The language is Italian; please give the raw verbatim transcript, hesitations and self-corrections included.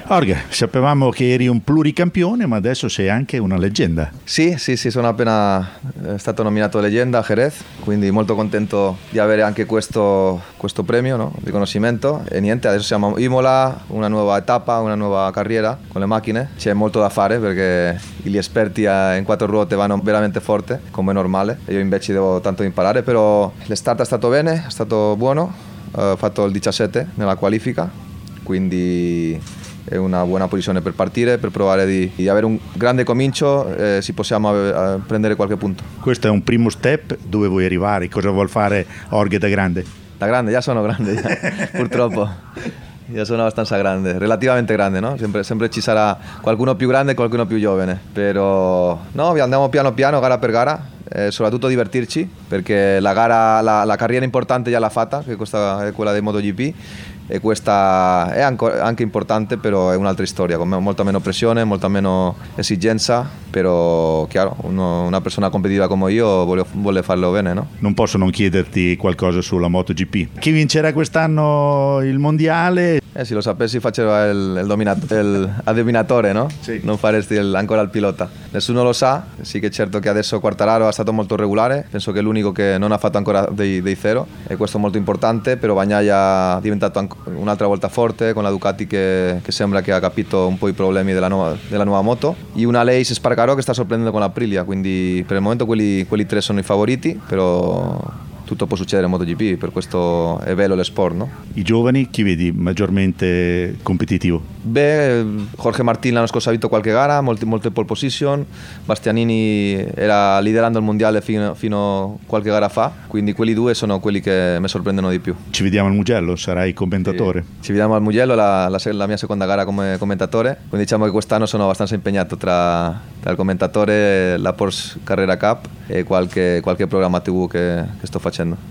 Jorge, sapevamo che eri un pluricampione, ma adesso sei anche una leggenda. Sì, sì, sì, sono appena stato nominato leggenda a Jerez, quindi molto contento di avere anche questo, questo premio, no? Riconoscimento. E niente, adesso siamo a Imola, una nuova tappa, una nuova carriera con le macchine. C'è molto da fare perché gli esperti in quattro ruote vanno veramente forte, come è normale. Io invece devo tanto imparare, però l'estart è stato bene, è stato buono. Ho fatto il diciassette nella qualifica, quindi è una buona posizione per partire, per provare di, di avere un grande comincio, eh, se possiamo eh, prendere qualche punto. Questo è un primo step. Dove vuoi arrivare? Cosa vuol fare Jorge da grande? Da grande, già sono grande, già, purtroppo. Io sono abbastanza grande, relativamente grande, no? Sempre, sempre ci sarà qualcuno più grande e qualcuno più giovane, però no, andiamo piano piano, gara per gara, e soprattutto divertirci, perché la, gara, la, la carriera importante già l'ha fatta, che questa è quella del MotoGP, e questa è anche importante, però è un'altra storia, con molta meno pressione, molta meno esigenza, però chiaro, uno, una persona competitiva come io vuole, vuole farlo bene, no? Non posso non chiederti qualcosa sulla MotoGP. Chi vincerà quest'anno il mondiale? Eh, se lo sapessi faceva il, il, dominat- il dominatore, no? Sì. Non faresti il, ancora il pilota. Nessuno lo sa, sì che certo che adesso Quartararo è stato molto regolare, penso che è l'unico che non ha fatto ancora dei, dei zero, e questo è molto importante, però Bagnaia è diventato anche un'altra volta forte con la Ducati che, che sembra che ha capito un po' i problemi della nuova, della nuova moto, e una Aleix Espargaró che sta sorprendendo con l'Aprilia, quindi per il momento quelli, quelli tre sono i favoriti, però tutto può succedere in MotoGP, per questo è bello lo sport, no? I giovani chi vedi maggiormente competitivo? Beh, Jorge Martín l'anno scorso ha vinto qualche gara, molte, molte pole position, Bastianini era liderando il mondiale fino, fino a qualche gara fa, quindi quelli due sono quelli che mi sorprendono di più. Ci vediamo al Mugello, sarai commentatore? Sì. Ci vediamo al Mugello, la, la, la mia seconda gara come commentatore, quindi diciamo che quest'anno sono abbastanza impegnato tra, tra il commentatore, la Porsche Carrera Cup e qualche, qualche programma tivù che, che sto facendo.